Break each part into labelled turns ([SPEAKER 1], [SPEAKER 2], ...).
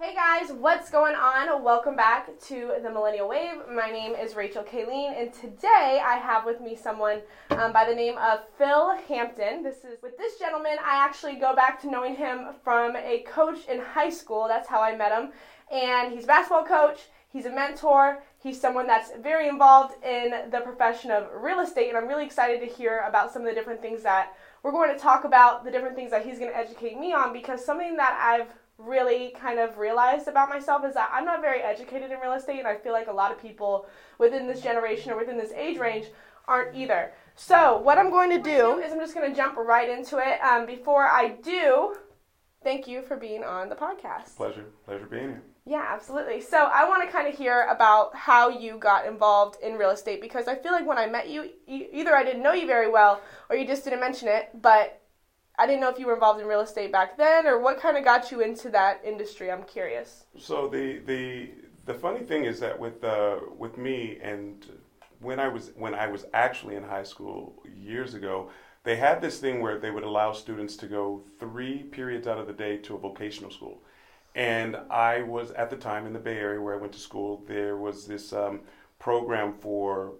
[SPEAKER 1] Hey guys, what's going on? Welcome back to the Millennial Wave. My name is Rachel Kayleen, and today I have with me someone by the name of Phil Hampton. With this gentleman, I actually go back to knowing him from a coach in high school. That's how I met him. And he's a basketball coach, he's a mentor, he's someone that's very involved in the profession of real estate, and I'm really excited to hear about some of the different things that we're going to talk about, the different things that he's going to educate me on, because something that I've really kind of realized about myself is that I'm not very educated in real estate, and I feel like a lot of people within this generation or within this age range aren't either. So what I'm going to do is I'm just going to jump right into it. Before I do, thank you for being on the podcast.
[SPEAKER 2] Pleasure being here.
[SPEAKER 1] Yeah, absolutely. So I want to kind of hear about how you got involved in real estate, because I feel like when I met you, either I didn't know you very well or you just didn't mention it, but I didn't know if you were involved in real estate back then, or what kind of got you into that industry. I'm curious.
[SPEAKER 2] So the funny thing is that with me, and when I was actually in high school years ago, they had this thing where they would allow students to go 3 periods out of the day to a vocational school. And I was, at the time, in the Bay Area where I went to school. There was this program for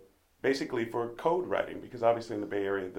[SPEAKER 2] code writing, because obviously in the Bay Area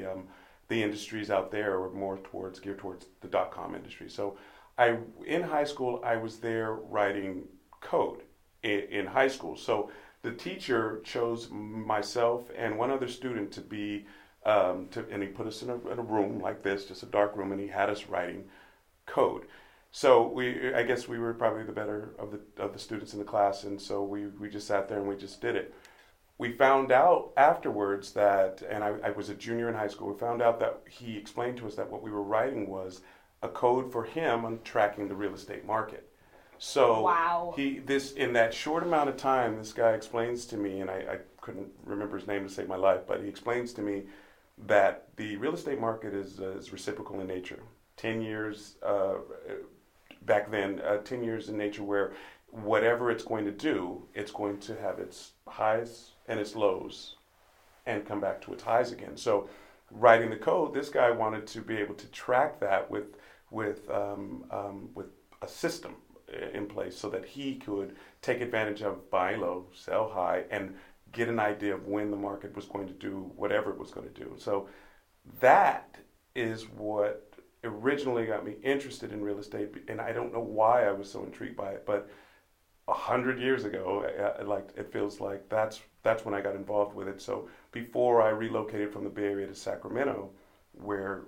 [SPEAKER 2] the industries out there were more geared towards the .com industry. So in high school, I was there writing code in high school. So the teacher chose myself and one other student to be, and he put us in a room like this, just a dark room, and he had us writing code. So I guess we were probably the better of the students in the class, and so we just sat there and we just did it. We found out afterwards that, and I was a junior in high school, we found out that he explained to us that what we were writing was a code for him on tracking the real estate market. So
[SPEAKER 1] wow.
[SPEAKER 2] In that short amount of time, this guy explains to me, and I couldn't remember his name to save my life, but he explains to me that the real estate market is reciprocal in nature. 10 years, back then, 10 years in nature where whatever it's going to do, it's going to have its highs and its lows and come back to its highs again. So writing the code, this guy wanted to be able to track that with a system in place so that he could take advantage of buy low, sell high, and get an idea of when the market was going to do whatever it was going to do. So that is what originally got me interested in real estate, and I don't know why I was so intrigued by it, but 100 years ago, it feels like that's when I got involved with it. So before I relocated from the Bay Area to Sacramento, when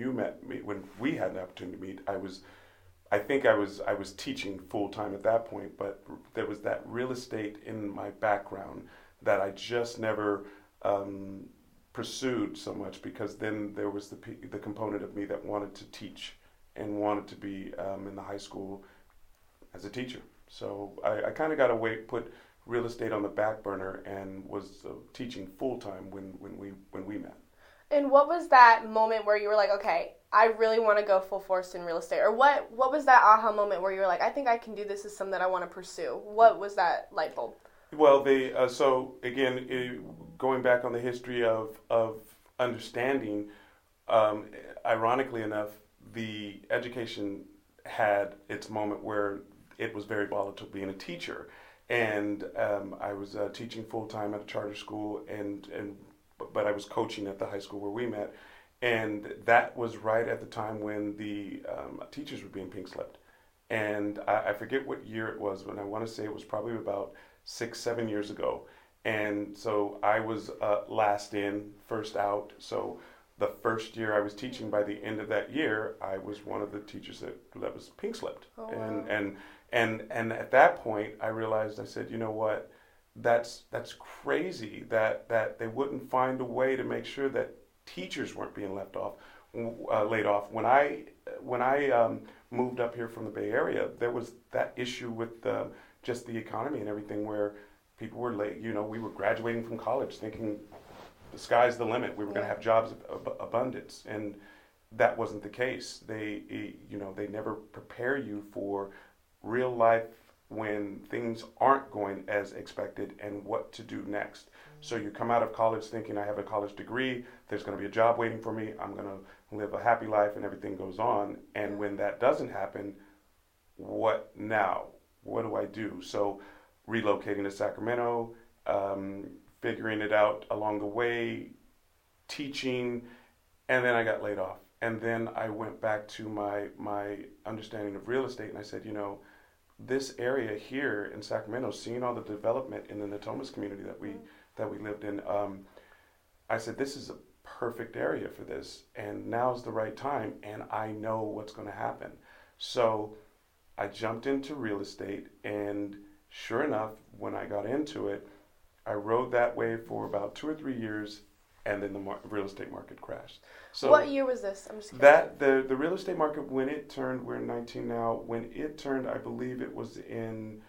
[SPEAKER 2] we had an opportunity to meet, I think I was teaching full time at that point, but there was that real estate in my background that I just never pursued so much, because then there was the component of me that wanted to teach and wanted to be in the high school as a teacher. So I kind of got to put real estate on the back burner and was teaching full time when we met.
[SPEAKER 1] And what was that moment where you were like, okay, I really want to go full force in real estate? Or what was that aha moment where you were like, I think I can do this, is something that I want to pursue? What was that light bulb?
[SPEAKER 2] Well, so again, going back on the history of understanding, ironically enough, the education had its moment where it was very volatile being a teacher. And I was teaching full-time at a charter school, but I was coaching at the high school where we met. And that was right at the time when the teachers were being pink-slipped. And I forget what year it was, but I want to say it was probably about 6-7 years ago. And so I was last in, first out. So the first year I was teaching, by the end of that year, I was one of the teachers that was pink-slipped.
[SPEAKER 1] Oh, wow.
[SPEAKER 2] And at that point, I realized, I said, you know what, that's crazy that they wouldn't find a way to make sure that teachers weren't being laid off. When I moved up here from the Bay Area, there was that issue with just the economy and everything, where people were late. You know, we were graduating from college thinking the sky's the limit. We were going to have jobs of abundance, and that wasn't the case. They never prepare you for real life when things aren't going as expected and what to do next. So you come out of college thinking, I have a college degree, there's going to be a job waiting for me, I'm going to live a happy life and everything goes on. And when that doesn't happen, what now? What do I do? So relocating to Sacramento, figuring it out along the way, teaching, and then I got laid off. And then I went back to my understanding of real estate, and I said, this area here in Sacramento, seeing all the development in the Natomas community that we lived in, I said, this is a perfect area for this, and now's the right time, and I know what's going to happen. So I jumped into real estate, and sure enough, when I got into it, I rode that wave for about 2 or 3 years, and then the real estate market crashed. So
[SPEAKER 1] what year was this? I'm just kidding.
[SPEAKER 2] that the real estate market, when it turned, we're in 19 now. When it turned, I believe it was in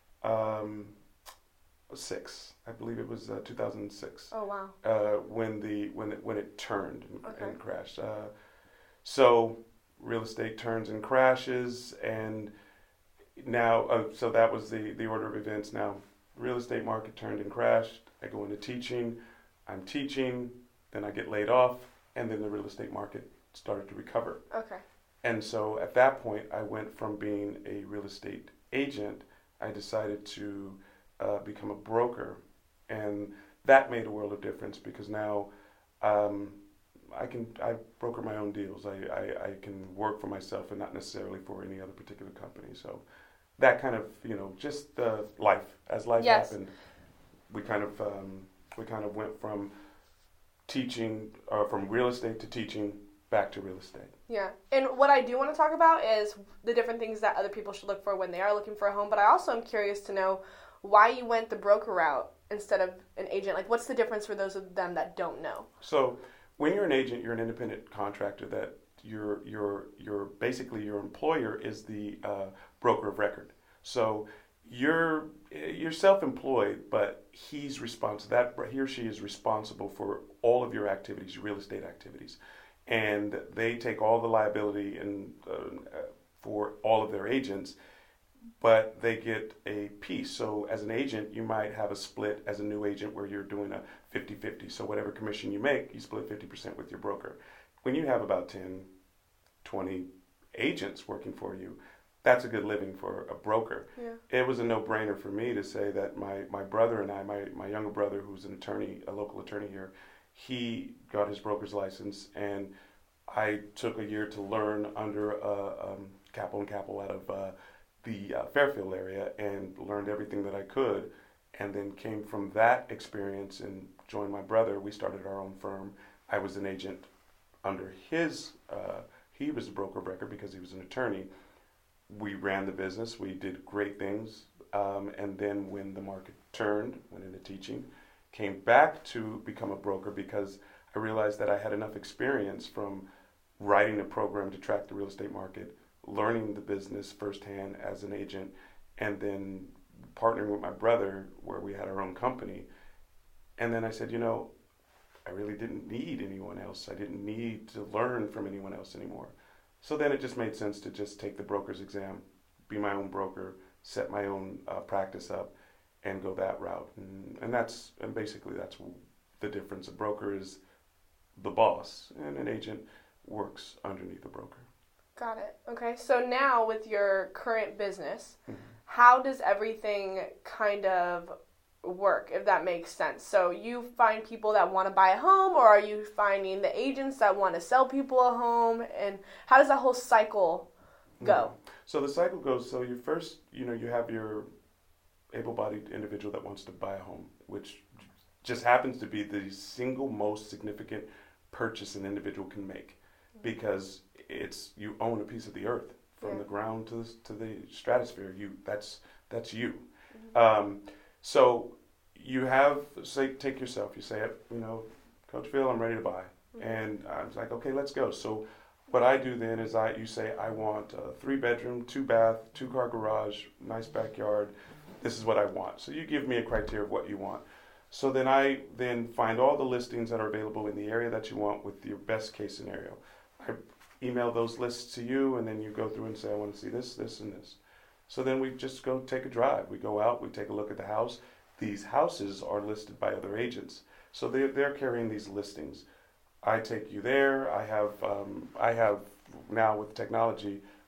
[SPEAKER 2] 6. I believe it was 2006.
[SPEAKER 1] Oh wow.
[SPEAKER 2] When it turned
[SPEAKER 1] Okay.
[SPEAKER 2] and crashed. So real estate turns and crashes, and now so that was the order of events. Now real estate market turned and crashed. I go into teaching. I'm teaching, then I get laid off, and then the real estate market started to recover.
[SPEAKER 1] Okay.
[SPEAKER 2] And so at that point, I went from being a real estate agent, I decided to become a broker. And that made a world of difference because now I broker my own deals. I can work for myself and not necessarily for any other particular company. So that kind of, just life. As life
[SPEAKER 1] Yes.
[SPEAKER 2] happened, we kind of went from teaching, from real estate to teaching, back to real estate.
[SPEAKER 1] Yeah. And what I do want to talk about is the different things that other people should look for when they are looking for a home. But I also am curious to know why you went the broker route instead of an agent. Like, what's the difference for those of them that don't know?
[SPEAKER 2] So when you're an agent, you're an independent contractor that you're basically your employer is the broker of record. So you're self-employed, but he or she is responsible for all of your activities, your real estate activities, and they take all the liability and for all of their agents, but they get a piece. So as an agent, you might have a split as a new agent where you're doing a 50-50. So whatever commission you make, you split 50% with your broker. When you have about 10, 20 agents working for you, that's a good living for a broker.
[SPEAKER 1] Yeah.
[SPEAKER 2] It was a no-brainer for me to say that my brother and I, my younger brother, who's an attorney, a local attorney here, he got his broker's license, and I took a year to learn under Capel & Capel out of the Fairfield area and learned everything that I could, and then came from that experience and joined my brother. We started our own firm. I was an agent under his, he was a broker of record because he was an attorney. We ran the business. We did great things. And then when the market turned, went into teaching, came back to become a broker because I realized that I had enough experience from writing a program to track the real estate market, learning the business firsthand as an agent, and then partnering with my brother where we had our own company. And then I said, I really didn't need anyone else. I didn't need to learn from anyone else anymore. So then it just made sense to just take the broker's exam, be my own broker, set my own practice up, and go that route. And basically that's the difference. A broker is the boss, and an agent works underneath a broker.
[SPEAKER 1] Got it. Okay. So now with your current business,
[SPEAKER 2] Mm-hmm.
[SPEAKER 1] how does everything kind of work, if that makes sense? So you find people that want to buy a home, or are you finding the agents that want to sell people a home? And how does that whole cycle go?
[SPEAKER 2] Mm-hmm. So the cycle goes, so you first, you have your able-bodied individual that wants to buy a home, which just happens to be the single most significant purchase an individual can make, because you own a piece of the earth from the ground to the stratosphere. That's you.
[SPEAKER 1] Mm-hmm.
[SPEAKER 2] So you have, take yourself. You say, Coach Phil, I'm ready to buy,
[SPEAKER 1] Mm-hmm.
[SPEAKER 2] and I was like, okay, let's go. So what I do then is you say, I want a 3-bedroom, 2-bath, 2-car garage, nice backyard. This is what I want. So you give me a criteria of what you want. So then I find all the listings that are available in the area that you want with your best case scenario. I email those lists to you, and then you go through and say, I want to see this, this, and this. So then we just go take a drive. We go out, we take a look at the house. These houses are listed by other agents. So they're carrying these listings. I take you there. I have now with technology,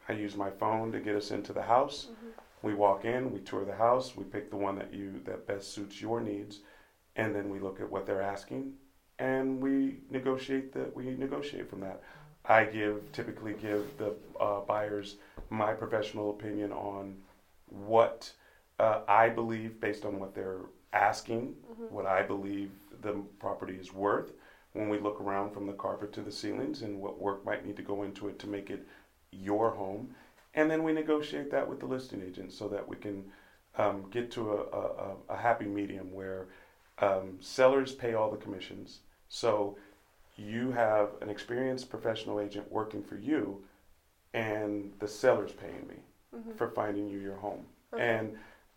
[SPEAKER 2] I use my phone to get us into the house. We walk in, we tour the house, we pick the one that best suits your needs, and then we look at what they're asking, and we negotiate from that. I typically give the buyers my professional opinion on what I believe based on what they're asking, what I believe the property is worth when we look around from the carpet to the ceilings and what work might need to go into it to make it your home. And then we negotiate that with the listing agent so that we can get to a happy medium where sellers pay all the commissions. So you have an experienced professional agent working for you, and the seller's paying me for finding you your home. Okay.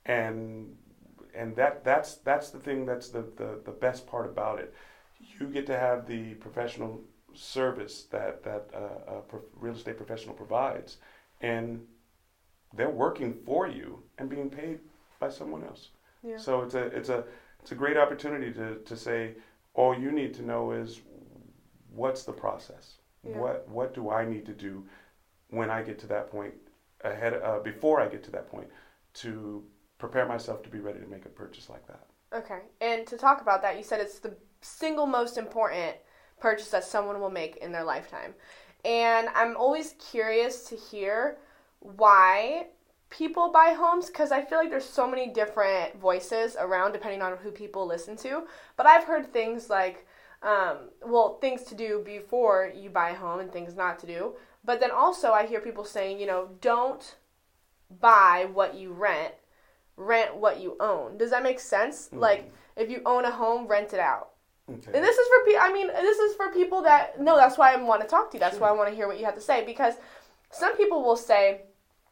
[SPEAKER 2] And that's the thing that's the best part about it. You get to have the professional service that a real estate professional provides, and they're working for you and being paid by someone else. Yeah. So it's a great opportunity to say all you need to know is what's the process. Yeah. What do I need to do when I get to that point before I get to that point to prepare myself to be ready to make a purchase like that.
[SPEAKER 1] Okay. And to talk about that, you said it's the single most important purchase that someone will make in their lifetime. And I'm always curious to hear why people buy homes, because I feel like there's so many different voices around depending on who people listen to. But I've heard things like, things to do before you buy a home and things not to do. But then also I hear people saying, don't buy what you rent what you own. Does that make sense? Mm-hmm. Like, if you own a home, rent it out. Okay. And this is for people that, no, that's why I want to talk to you. That's why I want to hear what you have to say. Because some people will say,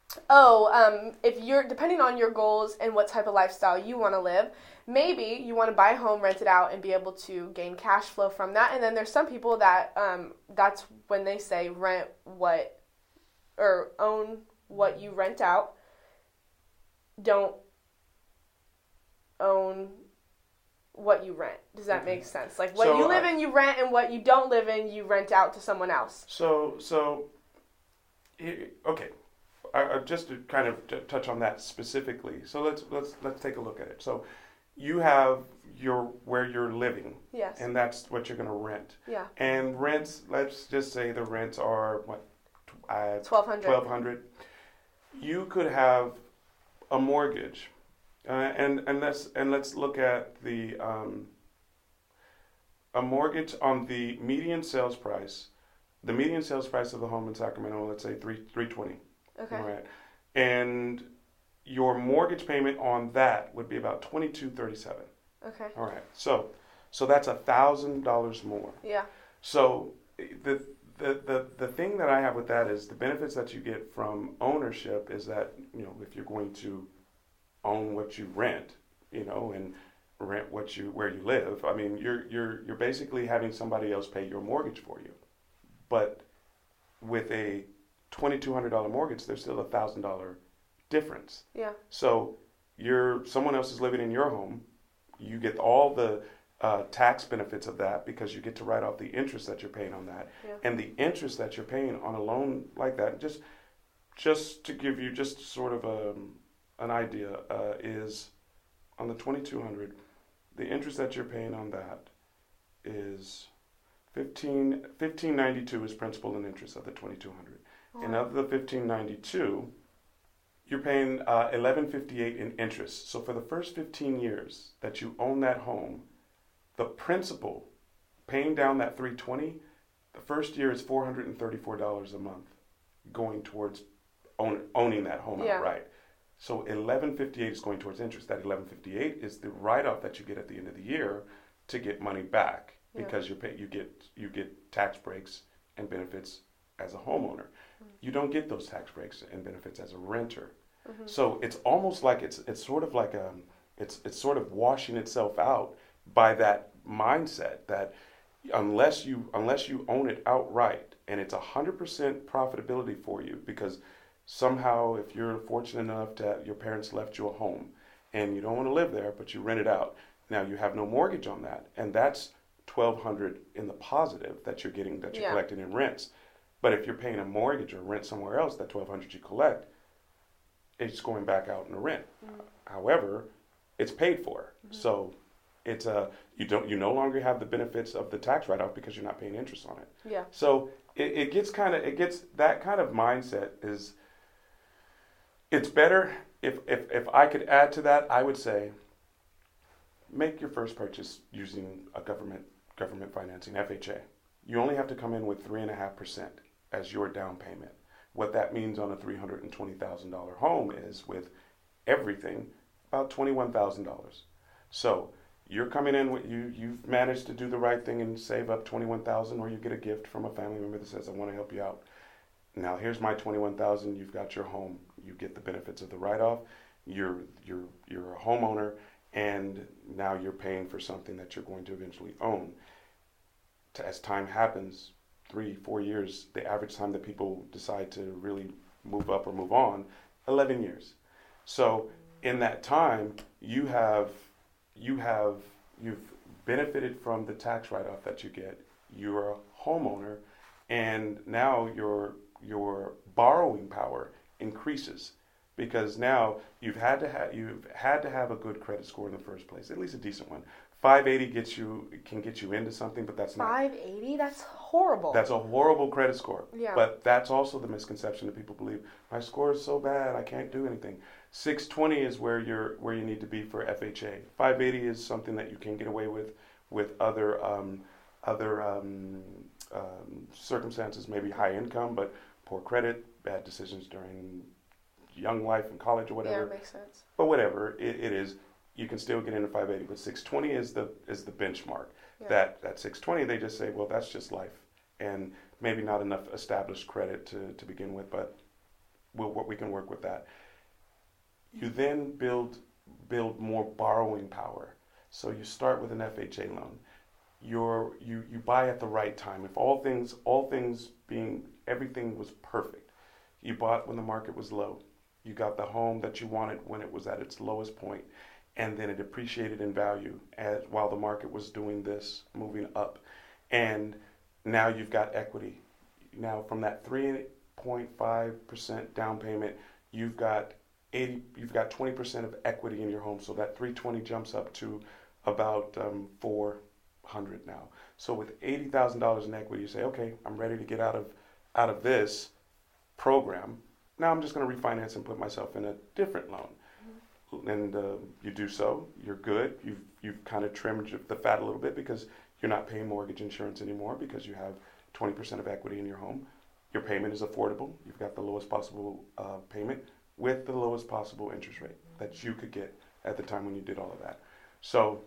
[SPEAKER 1] if you're, depending on your goals and what type of lifestyle you want to live, maybe you want to buy a home, rent it out, and be able to gain cash flow from that. And then there's some people that, that's when they say own what you rent out. Don't own what you rent. Does that make sense? Like, what you live in, you rent, and what you don't live in, you rent out to someone else.
[SPEAKER 2] Okay. Just to kind of touch on that specifically. So let's take a look at it. So you have where you're living.
[SPEAKER 1] Yes.
[SPEAKER 2] And that's what you're going to rent.
[SPEAKER 1] Yeah.
[SPEAKER 2] And rents, let's just say the rents are what?
[SPEAKER 1] $1,200.
[SPEAKER 2] You could have a mortgage. And let's look at a mortgage on the median sales price. The median sales price of the home in Sacramento, let's say $320.
[SPEAKER 1] Okay.
[SPEAKER 2] All right. And your mortgage payment on that would be about $2,237.
[SPEAKER 1] Okay.
[SPEAKER 2] All right. So that's $1,000 more.
[SPEAKER 1] Yeah.
[SPEAKER 2] So the thing that I have with that is the benefits that you get from ownership is that, if you're going to own what you rent, and rent where you live. I mean, you're basically having somebody else pay your mortgage for you. But with a $2,200 mortgage, there's still $1,000 difference.
[SPEAKER 1] Yeah.
[SPEAKER 2] So someone else is living in your home. You get all the tax benefits of that because you get to write off the interest that you're paying on that, and the interest that you're paying on a loan like that. Just to give you just sort of an idea, is on the $2,200, the interest that you're paying on that is $1,592 is principal and interest of the $2,200. Oh. And of the $1,592, you're paying $1,158 in interest. So for the first 15 years that you own that home, the principal paying down that $320, the first year is $434 a month going towards owning that home outright. So $1,158 is going towards interest. That $1,158 is the write-off that you get at the end of the year to get money back because you get tax breaks and benefits as a homeowner. Mm-hmm. You don't get those tax breaks and benefits as a renter. Mm-hmm. So it's almost like it's sort of like it's sort of washing itself out by that mindset that unless you own it outright and it's 100% profitability for you, because somehow if you're fortunate enough that your parents left you a home and you don't want to live there but you rent it out, now you have no mortgage on that, and that's $1,200 in the positive that you're getting, that you're collecting in rents. But if you're paying a mortgage or rent somewhere else, that $1,200 you collect, it's going back out in the rent. Mm-hmm. However, it's paid for. Mm-hmm. So it's you no longer have the benefits of the tax write-off because you're not paying interest on it.
[SPEAKER 1] Yeah.
[SPEAKER 2] So it gets that kind of mindset is, it's better. If I could add to that, I would say make your first purchase using a government financing, FHA. You only have to come in with 3.5% as your down payment. What that means on a $320,000 home is, with everything, about $21,000. So you're coming in with you've managed to do the right thing and save up $21,000, or you get a gift from a family member that says, I want to help you out. Now here's my $21,000. You've got your home. You get the benefits of the write-off. You're a homeowner, and now you're paying for something that you're going to eventually own. As time happens, 3-4 years, the average time that people decide to really move up or move on, 11 years. So in that time, you've benefited from the tax write-off that you get. You're a homeowner, and now your borrowing power increases, because now you've had to have a good credit score in the first place, at least a decent one. 580 can get you into something, but that's not
[SPEAKER 1] 580. That's horrible.
[SPEAKER 2] That's a horrible credit score.
[SPEAKER 1] Yeah.
[SPEAKER 2] But that's also the misconception that people believe, my score is so bad I can't do anything. 620 is where you need to be for FHA. 580 is something that you can get away with other circumstances, maybe high income, but poor credit, bad decisions during young life and college or whatever.
[SPEAKER 1] Yeah, makes sense.
[SPEAKER 2] But whatever it is, you can still get into 580. But 620 is the benchmark. Yeah. That 620, they just say, well, that's just life, and maybe not enough established credit to begin with, but we can work with that. You then build more borrowing power. So you start with an FHA loan. You buy at the right time. If all things being, everything was perfect. You bought when the market was low. You got the home that you wanted when it was at its lowest point, and then it appreciated in value while the market was doing this, moving up. And now you've got equity. Now from that 3.5% down payment, you've got 20% of equity in your home. So that 320 jumps up to about 400 now. So with $80,000 in equity, you say, okay, I'm ready to get out of this program. Now I'm just going to refinance and put myself in a different loan. Mm-hmm. And you do so, you're good. You've kind of trimmed the fat a little bit, because you're not paying mortgage insurance anymore, because you have 20% of equity in your home. Your payment is affordable. You've got the lowest possible payment with the lowest possible interest rate that you could get at the time when you did all of that. So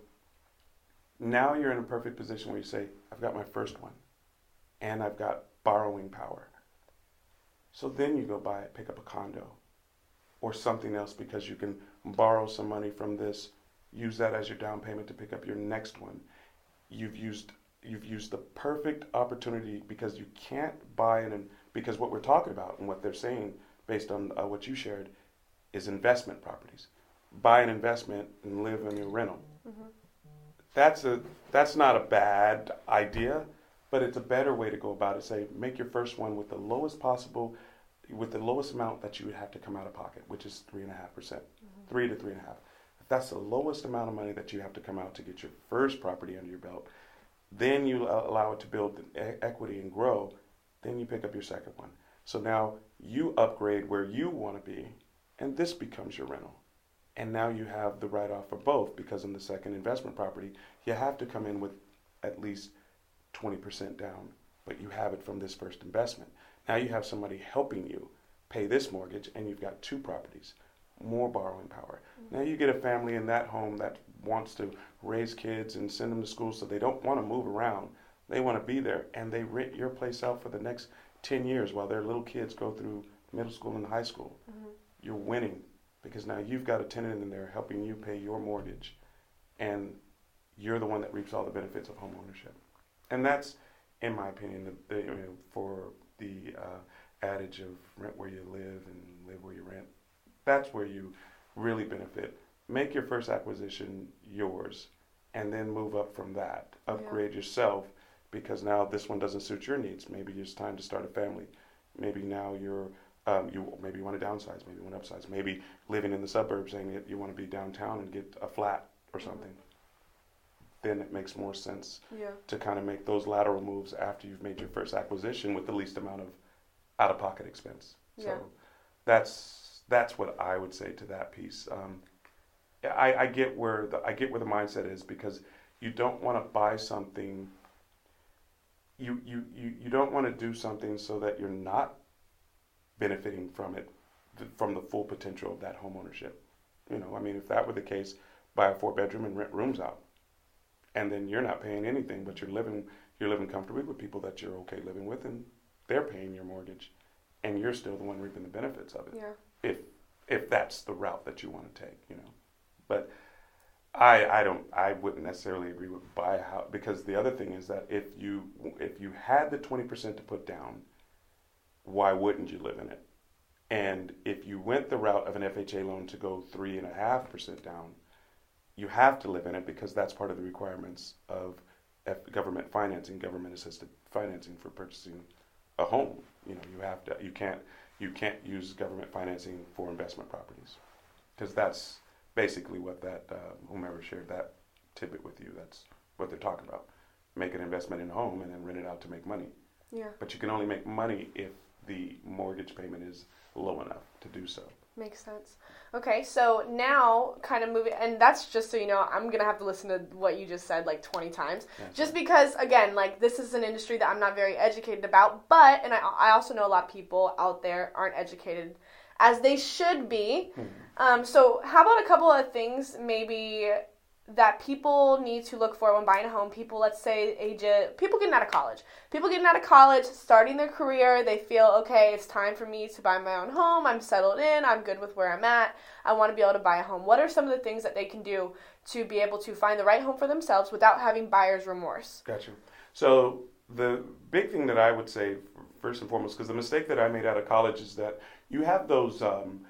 [SPEAKER 2] now you're in a perfect position where you say, I've got my first one, and I've got borrowing power. So then you go pick up a condo or something else, because you can borrow some money from this, use that as your down payment to pick up your next one. You've used the perfect opportunity, because you can't buy because what we're talking about and what they're saying based on what you shared is investment properties. Buy an investment and live in your rental. Mm-hmm. That's not a bad idea, but it's a better way to go about it. Say, make your first one with the lowest amount that you would have to come out of pocket, which is 3.5%, mm-hmm. 3 to 3.5. If that's the lowest amount of money that you have to come out to get your first property under your belt, then you allow it to build equity and grow. Then you pick up your second one. So now you upgrade where you want to be, and this becomes your rental. And now you have the write-off for both, because in the second investment property, you have to come in with at least 20% down, but you have it from this first investment. Now you have somebody helping you pay this mortgage, and you've got 2 properties, more borrowing power. Mm-hmm. Now you get a family in that home that wants to raise kids and send them to school, so they don't want to move around. They want to be there, and they rent your place out for the next 10 years while their little kids go through middle school and high school. Mm-hmm. You're winning, because now you've got a tenant in there helping you pay your mortgage, and you're the one that reaps all the benefits of home ownership. And that's, in my opinion, for the adage of rent where you live and live where you rent, that's where you really benefit. Make your first acquisition yours, and then move up from that. Upgrade yourself because now this one doesn't suit your needs. Maybe it's time to start a family. Maybe now maybe you want to downsize, maybe you want to upsize, maybe living in the suburbs saying that you want to be downtown and get a flat or something. Then it makes more sense to kind of make those lateral moves after you've made your first acquisition with the least amount of out-of-pocket expense. So that's what I would say to that piece. I get where the mindset is, because you don't want to buy something. You don't want to do something so that you're not benefiting from it, from the full potential of that home ownership. I mean, if that were the case, buy a 4-bedroom and rent rooms out, and then you're not paying anything, but you're living comfortably with people that you're okay living with, and they're paying your mortgage, and you're still the one reaping the benefits of it. Yeah. If that's the route that you want to take, But I wouldn't necessarily agree with buy a house, because the other thing is that if you had the 20% to put down, why wouldn't you live in it? And if you went the route of an FHA loan to go 3.5% down, you have to live in it, because that's part of the requirements of government financing, government assisted financing for purchasing a home. You can't use government financing for investment properties, because that's basically what that whomever shared that tidbit with you, that's what they're talking about. Make an investment in a home and then rent it out to make money. Yeah. But you can only make money if the mortgage payment is low enough to do so.
[SPEAKER 1] Makes sense. Okay, so now kind of moving, and that's just so you know, I'm going to have to listen to what you just said like 20 times. Just because, again, like this is an industry that I'm not very educated about, and I also know a lot of people out there aren't educated as they should be. So how about a couple of things maybe that people need to look for when buying a home? People, let's say, people getting out of college, starting their career, they feel, okay, it's time for me to buy my own home, I'm settled in, I'm good with where I'm at, I want to be able to buy a home. What are some of the things that they can do to be able to find the right home for themselves without having buyer's remorse?
[SPEAKER 2] Gotcha. So the big thing that I would say, first and foremost, because the mistake that I made out of college is that you have those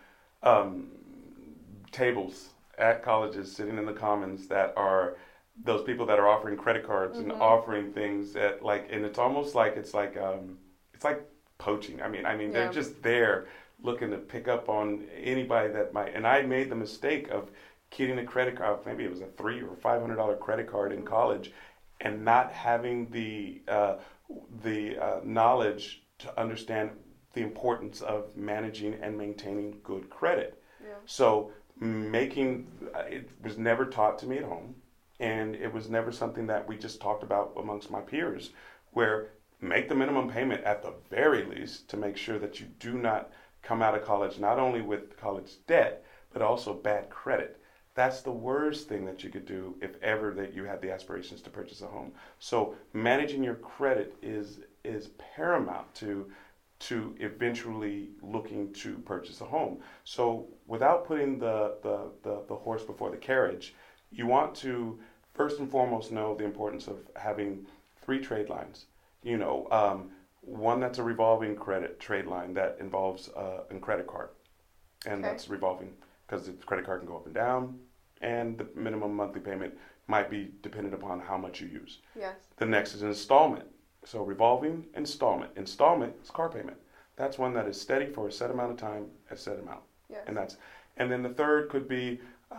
[SPEAKER 2] tables at colleges sitting in the commons that are those people that are offering credit cards and offering things that and it's almost like it's like poaching. I mean they're just there looking to pick up on anybody that might. And I made the mistake of getting a credit card. Maybe it was a $300 or $500 credit card in college, and not having the knowledge to understand the importance of managing and maintaining good credit. Yeah. So it was never taught to me at home, and it was never something that we just talked about amongst my peers, where make the minimum payment at the very least to make sure that you do not come out of college not only with college debt, but also bad credit. That's the worst thing that you could do if ever that you had the aspirations to purchase a home. So managing your credit is paramount to eventually looking to purchase a home. So without putting the horse before the carriage, you want to first and foremost know the importance of having 3 trade lines. One that's a revolving credit trade line that involves a credit card, and that's revolving because the credit card can go up and down, and the minimum monthly payment might be dependent upon how much you use. Yes. The next is installment. So revolving, installment. Installment is car payment. That's one that is steady for a set amount of time, a set amount. Yes. And then the third could be,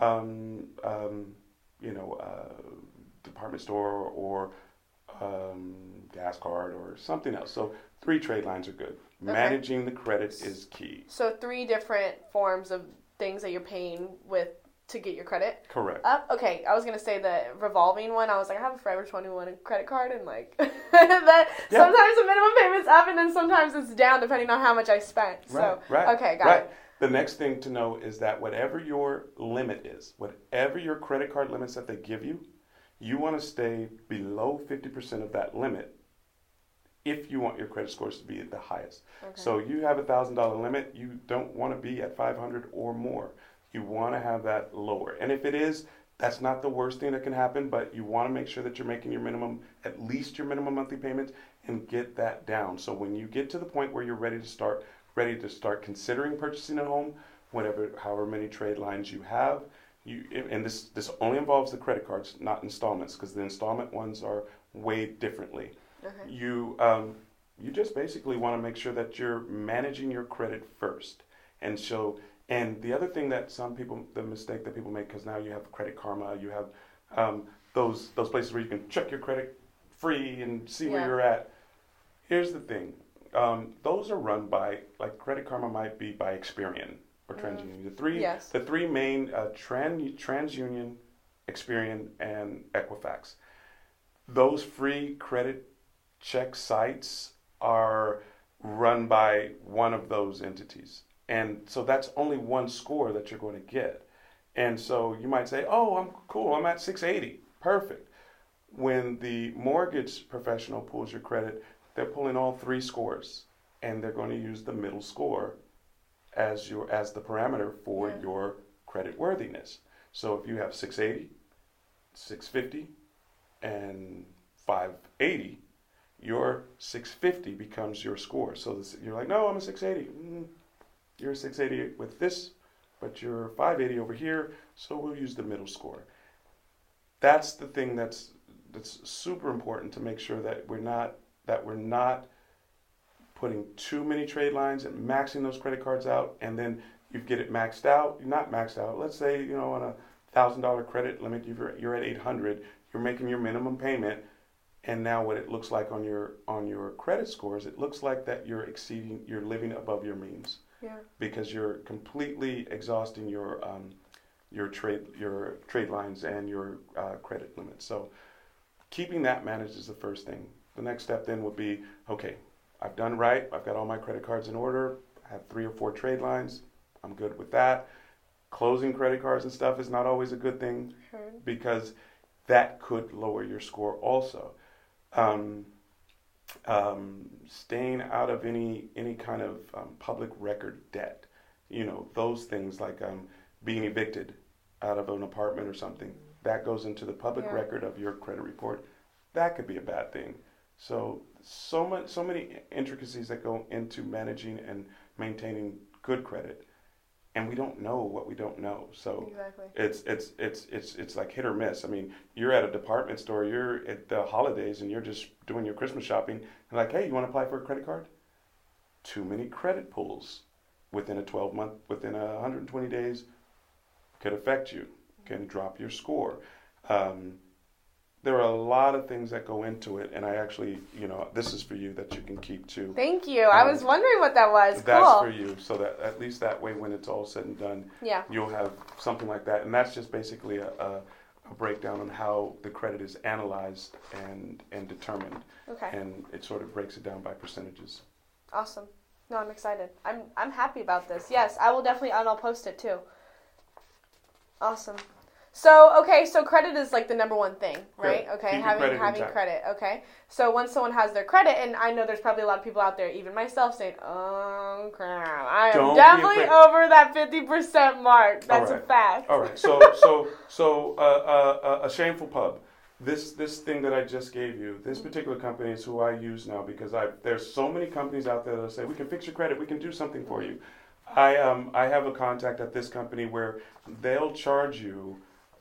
[SPEAKER 2] department store or gas card or something else. So 3 trade lines are good. Okay. Managing the credit is key.
[SPEAKER 1] So 3 different forms of things that you're paying with to get your credit?
[SPEAKER 2] Correct.
[SPEAKER 1] Okay, I was going to say the revolving one. I was like, I have a Forever 21 credit card, and sometimes the minimum payment's up, and then sometimes it's down depending on how much I spent.
[SPEAKER 2] Right.
[SPEAKER 1] Okay, got it.
[SPEAKER 2] The next thing to know is that whatever your limit is, whatever your credit card limits that they give you, you want to stay below 50% of that limit if you want your credit scores to be at the highest. Okay. So you have a $1,000 limit, you don't want to be at 500 or more. You want to have that lower. And if it is, that's not the worst thing that can happen, but you want to make sure that you're making your minimum, at least your minimum monthly payments, and get that down. So when you get to the point where you're ready to start considering purchasing a home, however many trade lines you have, and this only involves the credit cards, not installments, because the installment ones are weighed differently.
[SPEAKER 1] Okay.
[SPEAKER 2] You just basically want to make sure that you're managing your credit first. And so, and the other thing that the mistake that people make, because now you have Credit Karma, you have those places where you can check your credit free and see where you're at. Here's the thing. Those are run by, like Credit Karma might be by Experian or TransUnion. The three main, TransUnion, Experian, and Equifax. Those free credit check sites are run by one of those entities. And so that's only one score that you're going to get. And so you might say, oh, I'm cool, I'm at 680. Perfect. When the mortgage professional pulls your credit, they're pulling all three scores, and they're going to use the middle score as the parameter for your credit worthiness. So if you have 680, 650, and 580, your 650 becomes your score. So you're like, no, I'm a 680. You're a 680 with this, but you're 580 over here, so we'll use the middle score. That's the thing that's super important to make sure that we're not putting too many trade lines and maxing those credit cards out, and then you get it maxed out. You're not maxed out. Let's say on a $1,000 credit limit, you're at 800. You're making your minimum payment, and now what it looks like on your credit scores, it looks like that you're living above your means.
[SPEAKER 1] Yeah. Because
[SPEAKER 2] you're completely exhausting your trade lines and your credit limits. So keeping that managed is the first thing. The next step then would be, okay, I've done right. I've got all my credit cards in order. I have 3 or 4 trade lines. I'm good with that. Closing credit cards and stuff is not always a good thing because that could lower your score also. Staying out of any kind of public record debt, those things like being evicted out of an apartment or something, that goes into the public record of your credit report. That could be a bad thing. So many intricacies that go into managing and maintaining good credit, and we don't know what we don't know. So it's like hit or miss. I mean, you're at a department store, you're at the holidays, and you're just doing your Christmas shopping, and like, hey, you want to apply for a credit card? Too many credit pulls within a 12-month, within 120 days could affect you, can drop your score. There are a lot of things that go into it, and I actually, this is for you that you can keep too.
[SPEAKER 1] Thank you. I was wondering what that was.
[SPEAKER 2] That's
[SPEAKER 1] cool.
[SPEAKER 2] for you, so that at least that way, when it's all said and done, you'll have something like that. And that's just basically a breakdown on how the credit is analyzed and determined.
[SPEAKER 1] Okay.
[SPEAKER 2] And it sort of breaks it down by percentages.
[SPEAKER 1] Awesome. No, I'm excited. I'm happy about this. Yes, I will definitely, and I'll post it too. Awesome. So credit is like the number one thing, right?
[SPEAKER 2] Good.
[SPEAKER 1] Okay, having credit. Okay. So once someone has their credit, and I know there's probably a lot of people out there, even myself, saying, "Oh crap, I am definitely over that 50% mark." That's a fact.
[SPEAKER 2] All right. So a shameful pub. This thing that I just gave you, this particular company is who I use now because there's so many companies out there that say we can fix your credit, we can do something for you. I have a contact at this company where they'll charge you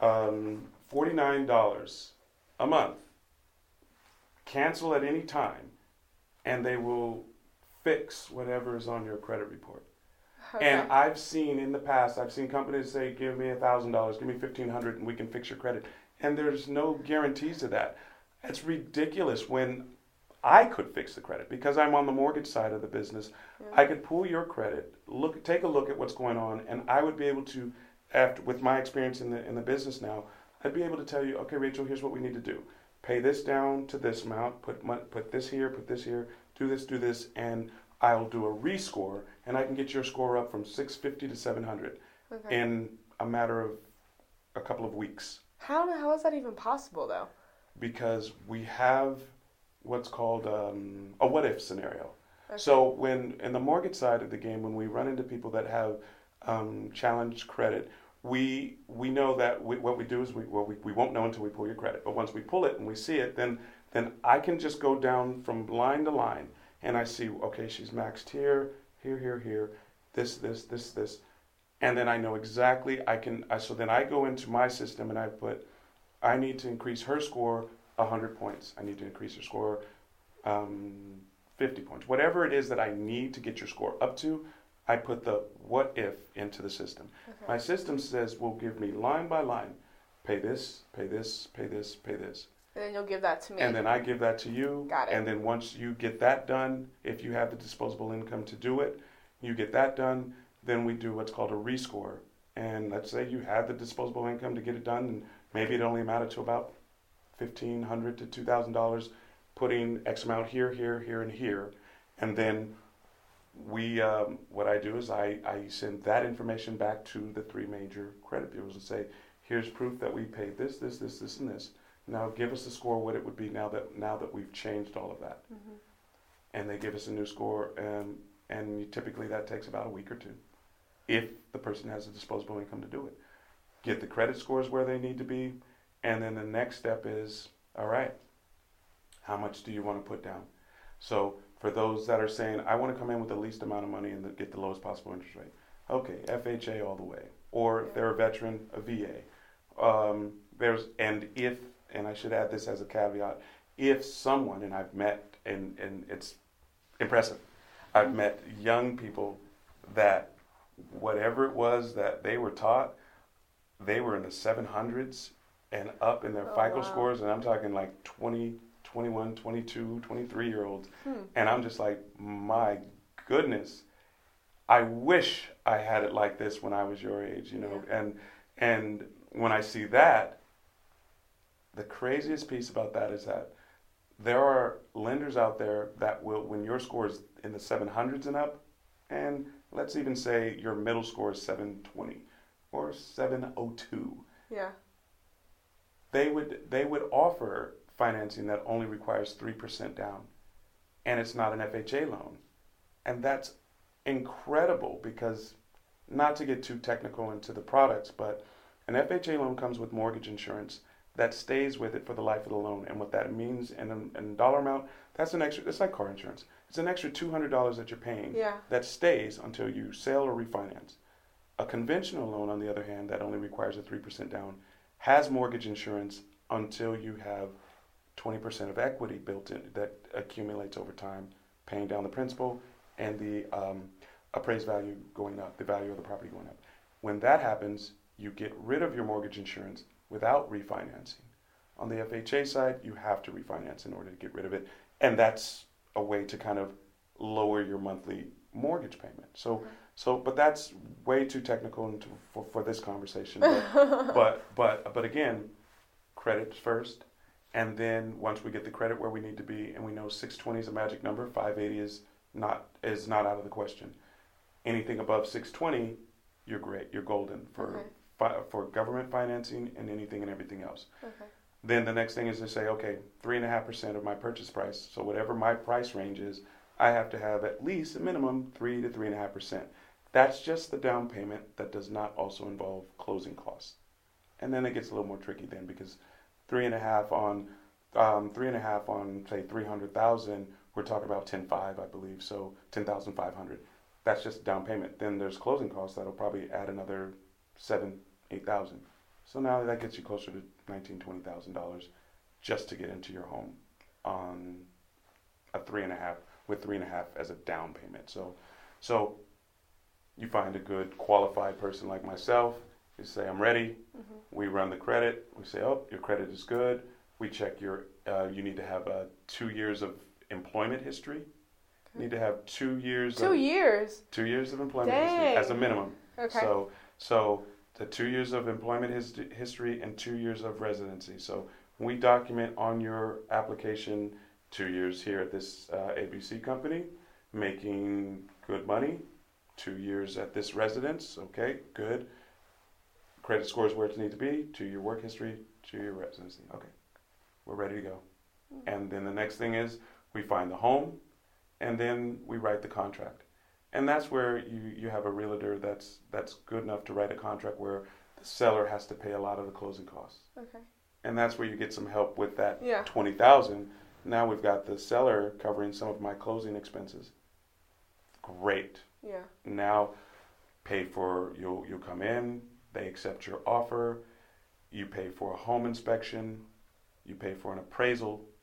[SPEAKER 2] $49 a month, cancel at any time, and they will fix whatever is on your credit report. Okay. And I've seen in the past, companies say, give me $1,000, give me $1,500, and we can fix your credit. And there's no guarantees to that. It's ridiculous when I could fix the credit because I'm on the mortgage side of the business. Yeah. I could pull your credit, take a look at what's going on, and I would be able to, with my experience in the business now, I'd be able to tell you, okay, Rachel, here's what we need to do. Pay this down to this amount, put this here, do this, and I'll do a rescore, and I can get your score up from 650 to 700 in a matter of a couple of weeks.
[SPEAKER 1] How is that even possible, though?
[SPEAKER 2] Because we have what's called a what-if scenario. Okay. So when in the mortgage side of the game, when we run into people that have challenged credit, we know that what we do is we won't know until we pull your credit. But once we pull it and we see it, then I can just go down from line to line, and I see, okay, she's maxed here, this, and then I know exactly so then I go into my system and I need to increase her score 100 points. I need to increase her score 50 points. Whatever it is that I need to get your score up to, I put the what if into the system.
[SPEAKER 1] Okay.
[SPEAKER 2] My system will give me line by line, pay this, pay this, pay this, pay this.
[SPEAKER 1] And then you'll give that to me.
[SPEAKER 2] And then I give that to you.
[SPEAKER 1] Got it.
[SPEAKER 2] And then once you get that done, if you have the disposable income to do it, you get that done, then we do what's called a rescore. And let's say you had the disposable income to get it done, and maybe it only amounted to about $1,500 to $2,000, putting X amount here, here, here, and here. And then what I do is I send that information back to the 3 major credit bureaus and say, here's proof that we paid this, this, this, this, and this. Now give us the score what it would be now that we've changed all of that.
[SPEAKER 1] Mm-hmm.
[SPEAKER 2] And they give us a new score, and typically that takes about a week or 2, if the person has the disposable income to do it. Get the credit scores where they need to be, and then the next step is, all right, how much do you want to put down? So for those that are saying, I want to come in with the least amount of money and get the lowest possible interest rate, okay, FHA all the way. Or if they're a veteran, a VA. And I should add this as a caveat, if someone, and I've met, and it's impressive, I've met young people that whatever it was that they were taught, they were in the 700s and up in their FICO scores, and I'm talking like 20, 21, 22, 23-year-olds. And I'm just like, my goodness, I wish I had it like this when I was your age, And when I see that, the craziest piece about that is that there are lenders out there that will, when your score is in the 700s and up, and let's even say your middle score is 720 or 702.
[SPEAKER 1] Yeah.
[SPEAKER 2] They would offer financing that only requires 3% down, and it's not an FHA loan. And that's incredible because, not to get too technical into the products, but an FHA loan comes with mortgage insurance that stays with it for the life of the loan. And what that means in dollar amount, that's an extra, it's like car insurance. It's an extra $200 that you're paying that stays until you sell or refinance. A conventional loan, on the other hand, that only requires a 3% down, has mortgage insurance until you have 20% of equity built in that accumulates over time, paying down the principal and the appraised value going up, the value of the property going up. When that happens, you get rid of your mortgage insurance without refinancing. On the FHA side, you have to refinance in order to get rid of it, and that's a way to kind of lower your monthly mortgage payment. But that's way too technical for this conversation. But again, credit first, and then once we get the credit where we need to be, and we know 620 is a magic number, 580 is not out of the question. Anything above 620, you're great, you're golden for government financing and anything and everything else.
[SPEAKER 1] Okay.
[SPEAKER 2] Then the next thing is to say, okay, 3.5% of my purchase price. So whatever my price range is, I have to have at least a minimum 3 to 3.5%. That's just the down payment. That does not also involve closing costs. And then it gets a little more tricky then, because 3.5 on say 300,000, we're talking about 10.5, I believe. So 10,500. That's just down payment. Then there's closing costs that'll probably add another 8,000. So now that gets you closer to $19,000-$20,000 just to get into your home on a 3.5 with 3.5 as a down payment. So you find a good qualified person like myself. You say, I'm ready. Mm-hmm. We run the credit. We say, oh, your credit is good. We check you need to have 2 years of employment history. Okay. You need to have 2 years.
[SPEAKER 1] 2 years?
[SPEAKER 2] 2 years of employment history as a minimum.
[SPEAKER 1] Okay.
[SPEAKER 2] So the 2 years of employment history and 2 years of residency. So we document on your application 2 years here at this ABC company, making good money, 2 years at this residence, okay, good. Credit scores where it needs to be, 2-year work history, 2-year residency. Okay, we're ready to go. Mm-hmm. And then the next thing is we find the home, and then we write the contract. And that's where you have a realtor that's good enough to write a contract where the seller has to pay a lot of the closing costs. Okay. And that's where you get some help with that $20,000. Now we've got the seller covering some of my closing expenses. Great. Yeah. Now pay for you'll come in, they accept your offer, you pay for a home inspection, you pay for an appraisal,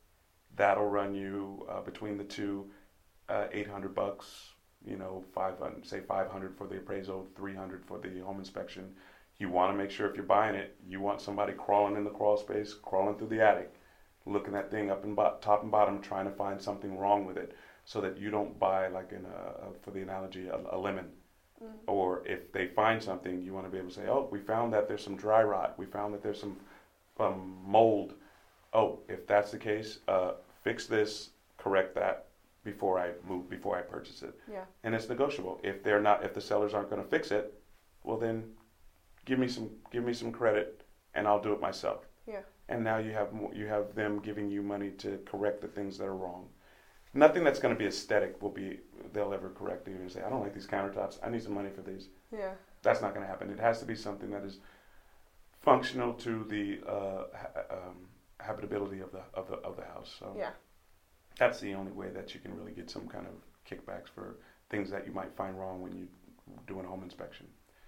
[SPEAKER 2] that'll run you between the two $800. 500, say 500 for the appraisal, 300 for the home inspection. You want to make sure if you're buying it, you want somebody crawling in the crawl space, crawling through the attic, looking that thing up and top and bottom, trying to find something wrong with it, so that you don't buy, like for the analogy, a lemon. Or if they find something, you want to be able to say, oh, we found that there's some dry rot. We found that there's some mold. Oh, if that's the case, fix this, correct that before I purchase it.
[SPEAKER 1] Yeah.
[SPEAKER 2] And it's negotiable. If the sellers aren't going to fix it, well then, give me some credit, and I'll do it myself.
[SPEAKER 1] Yeah.
[SPEAKER 2] And now you have them giving you money to correct the things that are wrong. Nothing that's going to be aesthetic they'll ever correct you and say, I don't like these countertops. I need some money for these.
[SPEAKER 1] Yeah.
[SPEAKER 2] That's not going to happen. It has to be something that is functional to the habitability of the house. So
[SPEAKER 1] yeah.
[SPEAKER 2] That's the only way that you can really get some kind of kickbacks for things that you might find wrong when you do a home inspection.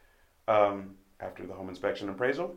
[SPEAKER 2] After the home inspection appraisal,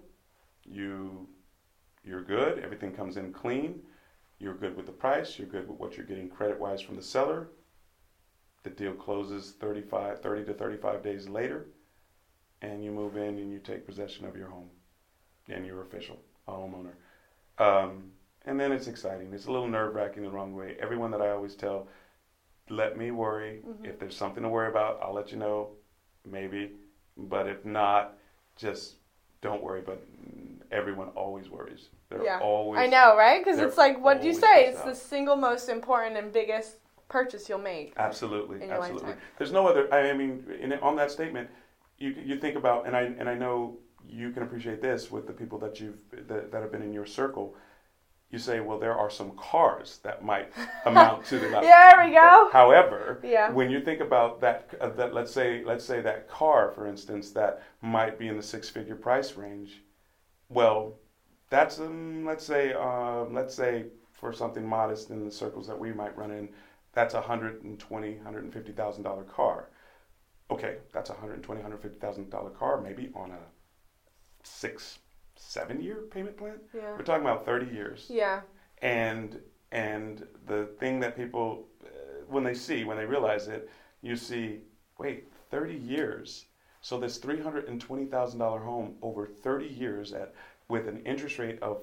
[SPEAKER 2] you're good. Everything comes in clean. You're good with the price. You're good with what you're getting credit-wise from the seller. The deal closes 30 to 35 days later, and you move in and you take possession of your home, and you're official, a homeowner. And then it's exciting. It's a little nerve-wracking the wrong way. Everyone that I always tell, let me worry. Mm-hmm. If there's something to worry about, I'll let you know, maybe. But if not, just don't worry. But everyone always worries. They're always.
[SPEAKER 1] I know, right? Because it's like, what do you say? It's the single most important and biggest purchase you'll make.
[SPEAKER 2] Absolutely,
[SPEAKER 1] in your
[SPEAKER 2] absolutely.
[SPEAKER 1] lifetime.
[SPEAKER 2] There's no other. I mean, on that statement, you think about, and I know you can appreciate this with the people that that have been in your circle. You say, well, there are some cars that might amount to the.
[SPEAKER 1] Yeah, there we go.
[SPEAKER 2] However, when you think about that let's say that car, for instance, that might be in the six-figure price range. Well, that's let's say for something modest in the circles that we might run in, that's $150,000 car. Okay, that's $150,000 car, maybe on a 6-7-year payment plan.
[SPEAKER 1] Yeah.
[SPEAKER 2] We're talking about 30 years.
[SPEAKER 1] Yeah. And
[SPEAKER 2] the thing that people, when they realize it, you see, wait, 30 years. So this $320,000 home over 30 years with an interest rate of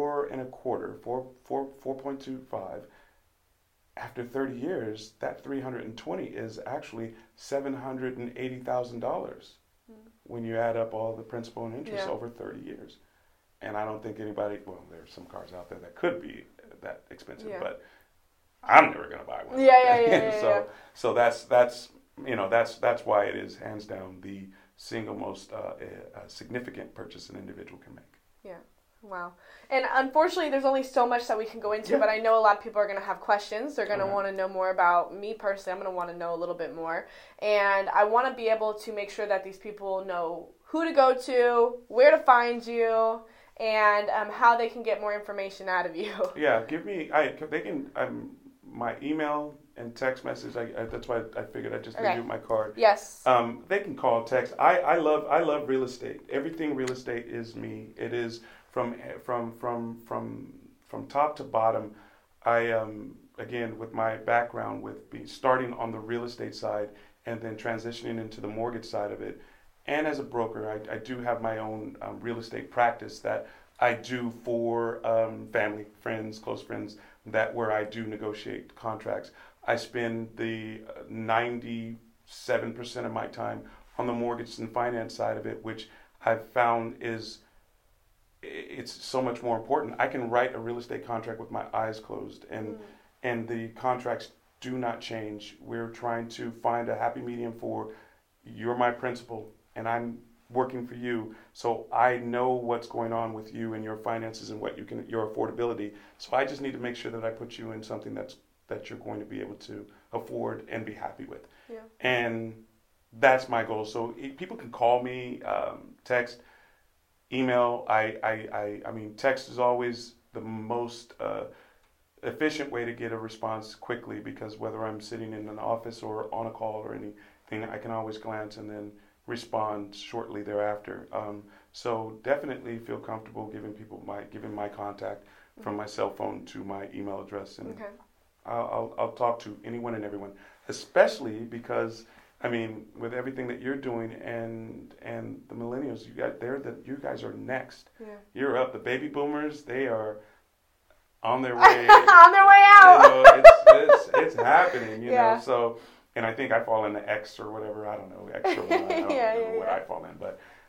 [SPEAKER 2] 4.25. After 30 years, that 320 is actually $780,000 when you add up all the principal and interest over 30 years. And I don't think anybody, well, there's some cars out there that could be that expensive, but I'm never going to buy one. So that's why it is hands down the single most significant purchase an individual can make.
[SPEAKER 1] Yeah. Wow. And unfortunately, there's only so much that we can go into, but I know a lot of people are going to have questions. They're going to want to know more about me personally. I'm going to want to know a little bit more. And I want to be able to make sure that these people know who to go to, where to find you, and how they can get more information out of you. Yeah,
[SPEAKER 2] they can, my email and text message, that's why I figured I'd just leave you my card.
[SPEAKER 1] Yes.
[SPEAKER 2] They can call, text. I love real estate. Everything real estate is me. It is from top to bottom. I again, with my background with starting on the real estate side and then transitioning into the mortgage side of it, and as a broker, I do have my own real estate practice that I do for family, friends, close friends, where I do negotiate contracts. I spend the 97% of my time on the mortgage and finance side of it, which I've found it's so much more important. I can write a real estate contract with my eyes closed, and the contracts do not change. We're trying to find a happy medium for you're my principal and I'm working for you, so I know what's going on with you and your finances and your affordability. So I just need to make sure that I put you in something that you're going to be able to afford and be happy with. Yeah. And that's my goal. So people can call me, text, email. I mean, text is always the most efficient way to get a response quickly, because whether I'm sitting in an office or on a call or anything, I can always glance and then respond shortly thereafter. So definitely feel comfortable giving my contact. from my cell phone to my email address, and
[SPEAKER 1] Okay.
[SPEAKER 2] I'll talk to anyone and everyone, especially because, I mean, with everything that you're doing and the millennials, you guys are next.
[SPEAKER 1] Yeah.
[SPEAKER 2] You're up. The baby boomers, they are on their way.
[SPEAKER 1] On their way out.
[SPEAKER 2] You know, it's happening, you know. So, and I think I fall in the X or whatever. I don't know, X or Y. I don't know what I fall in,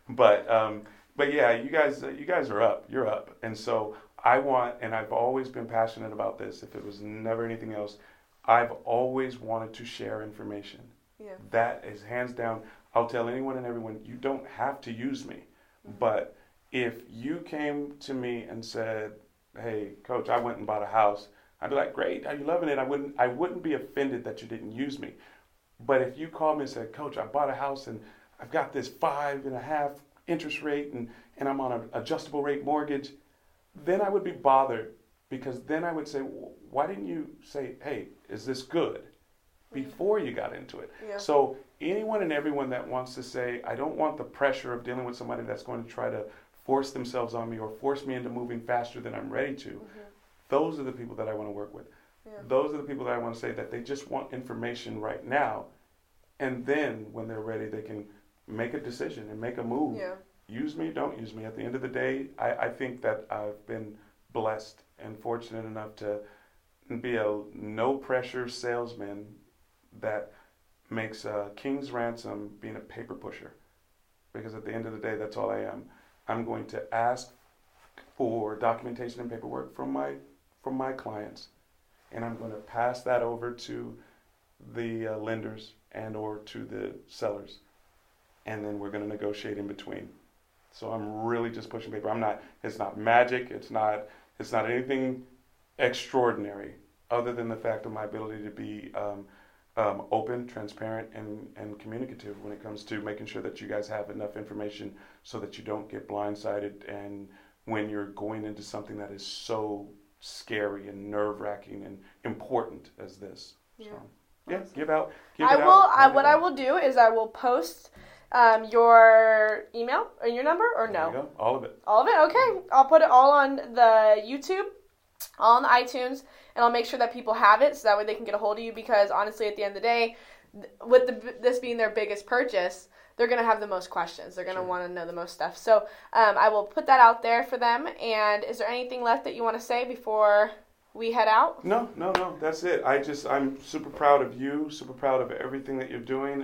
[SPEAKER 2] but yeah, you guys are up. You're up, and so I want, and I've always been passionate about this. If it was never anything else, I've always wanted to share information.
[SPEAKER 1] Yeah.
[SPEAKER 2] That is hands down. I'll tell anyone and everyone, you don't have to use me, but if you came to me and said, "Hey, Coach, I went and bought a house," I'd be like, "Great, are you loving it?" I wouldn't be offended that you didn't use me. But if you called me and said, "Coach, I bought a house and I've got this 5.5 interest rate and I'm on an adjustable rate mortgage," then I would be bothered, because then I would say, "Why didn't you say, hey, is this good?" before you got into it.
[SPEAKER 1] Yeah.
[SPEAKER 2] So anyone and everyone that wants to say, "I don't want the pressure of dealing with somebody that's going to try to force themselves on me or force me into moving faster than I'm ready to," those are the people that I want to work with. Yeah. Those are the people that I want to say that they just want information right now, and then when they're ready, they can make a decision and make a move.
[SPEAKER 1] Yeah.
[SPEAKER 2] Use me, don't use me. At the end of the day, I think that I've been blessed and fortunate enough to be a no-pressure salesman that makes a king's ransom being a paper pusher. Because at the end of the day, that's all I am. I'm going to ask for documentation and paperwork from my clients, and I'm going to pass that over to the lenders and or to the sellers, and then we're going to negotiate in between. So I'm really just pushing paper. It's not magic. It's not anything extraordinary, other than the fact of my ability to be open, transparent, and communicative when it comes to making sure that you guys have enough information so that you don't get blindsided, and when you're going into something that is so scary and nerve-wracking and important as this.
[SPEAKER 1] Yeah.
[SPEAKER 2] So, yeah, give it out.
[SPEAKER 1] What I will do is I will post your email or your number, or no?
[SPEAKER 2] There you go. All of it.
[SPEAKER 1] All of it? Okay. I'll put it all on the YouTube, all on the iTunes, and I'll make sure that people have it so that way they can get a hold of you, because honestly, at the end of the day, with this being their biggest purchase, they're going to have the most questions. They're going to want to know the most stuff. So I will put that out there for them. And is there anything left that you want to say before we head out?
[SPEAKER 2] No. That's it. I'm super proud of you, super proud of everything that you're doing.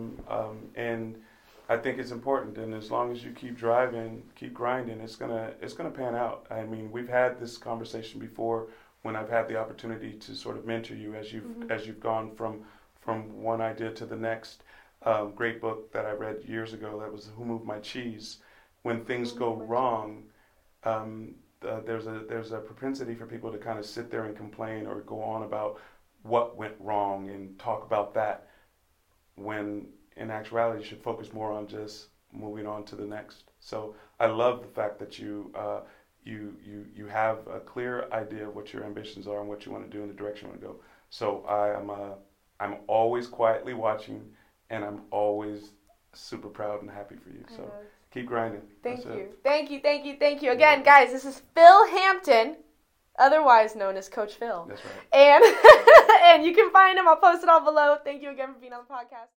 [SPEAKER 2] And I think it's important. And as long as you keep driving, keep grinding, it's gonna pan out. I mean, we've had this conversation before when I've had the opportunity to sort of mentor you as you've gone from one idea to the next. Great book that I read years ago, that was Who Moved My Cheese. When things go wrong, there's a propensity for people to kind of sit there and complain or go on about what went wrong and talk about that, when in actuality you should focus more on just moving on to the next. So I love the fact that you have a clear idea of what your ambitions are and what you want to do in the direction you want to go. So I'm always quietly watching, and I'm always super proud and happy for you. So keep grinding.
[SPEAKER 1] Thank you. Again, guys, this is Phil Hampton, otherwise known as Coach Phil.
[SPEAKER 2] That's right.
[SPEAKER 1] And you can find him. I'll post it all below. Thank you again for being on the podcast.